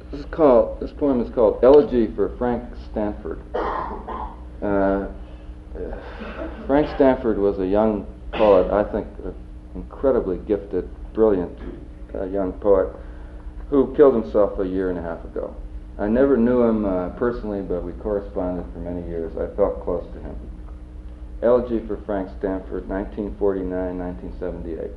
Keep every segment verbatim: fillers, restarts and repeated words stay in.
This is called. This poem is called "Elegy for Frank Stanford." Uh, Frank Stanford was a young poet, I think, an incredibly gifted, brilliant uh, young poet, who killed himself a year and a half ago. I never knew him uh, personally, but we corresponded for many years. I felt close to him. Elegy for Frank Stanford, nineteen forty-nine to nineteen seventy-eight.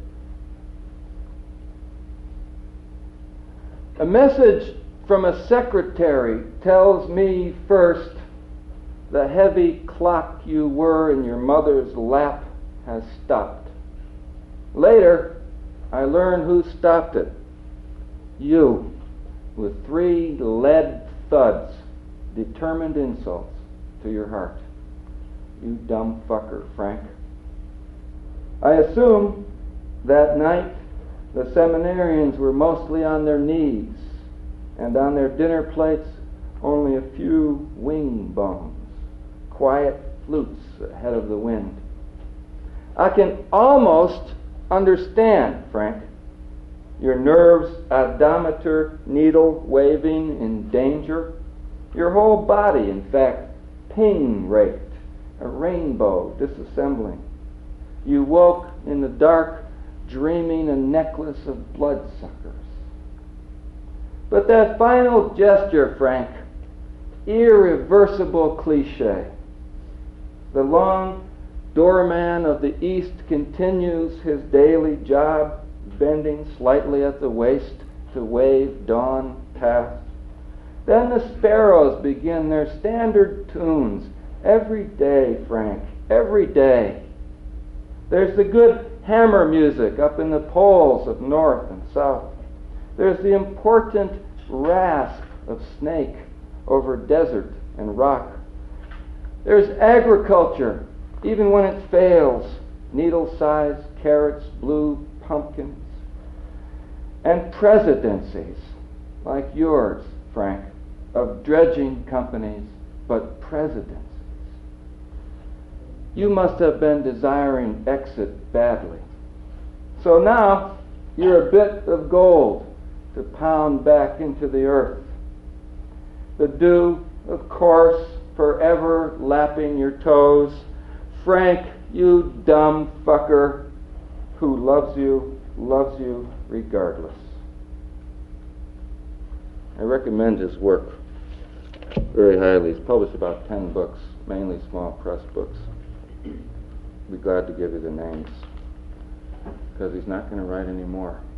A message from a secretary tells me first the heavy clock you were in your mother's lap has stopped. Later, I learn who stopped it. You, with three lead thuds, determined insults to your heart. You dumb fucker, Frank. I assume that night the seminarians were mostly on their knees, and on their dinner plates only a few wing bones, quiet flutes ahead of the wind. I can almost understand, Frank, your nerves odometer needle waving in danger, your whole body, in fact, ping raked, a rainbow disassembling. You woke in the dark, dreaming a necklace of bloodsuckers. But that final gesture, Frank, irreversible cliche. The long doorman of the East continues his daily job, bending slightly at the waist to wave dawn past. Then the sparrows begin their standard tunes every day, Frank, every day. There's the good hammer music up in the poles of north and south. There's the important rasp of snake over desert and rock. There's agriculture, even when it fails, needle-sized carrots, blue pumpkins. And presidencies, like yours, Frank, of dredging companies, but presidencies. You must have been desiring exit badly. So now you're a bit of gold to pound back into the earth. The dew, of course, forever lapping your toes. Frank, you dumb fucker who loves you, loves you regardless. I recommend his work very highly. He's published about ten books, mainly small press books. I'd be glad to give you the names, because he's not going to write any more.